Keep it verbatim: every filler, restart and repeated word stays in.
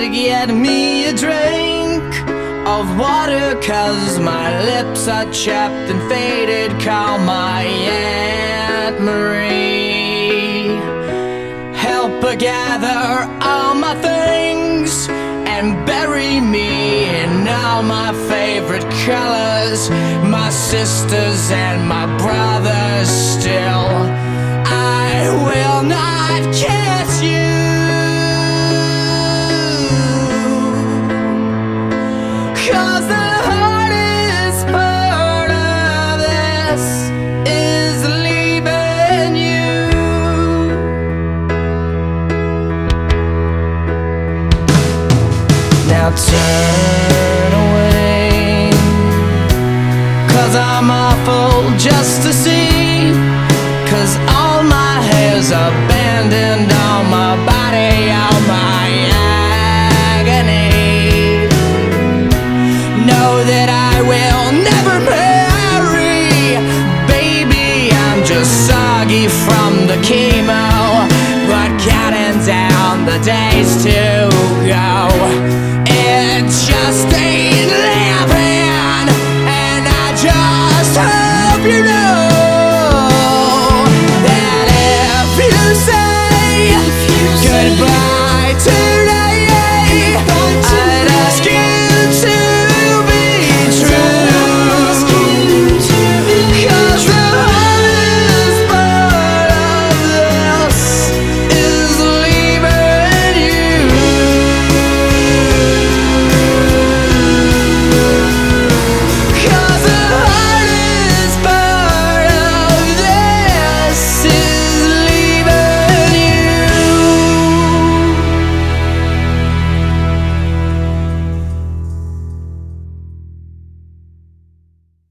to get me a drink of water, 'cause my lips are chapped and faded. Call my Aunt Marie. Help her gather all my things and bury me in all my favorite colors. My sisters and my brothers still. I will not kiss you, 'cause the hardest part of this is leaving you. Now turn away, 'cause I'm awful just to see, 'cause all my hair's abandoned on my body, all my agony. Know that I will never marry, baby, I'm just soggy from the chemo, but counting down the days to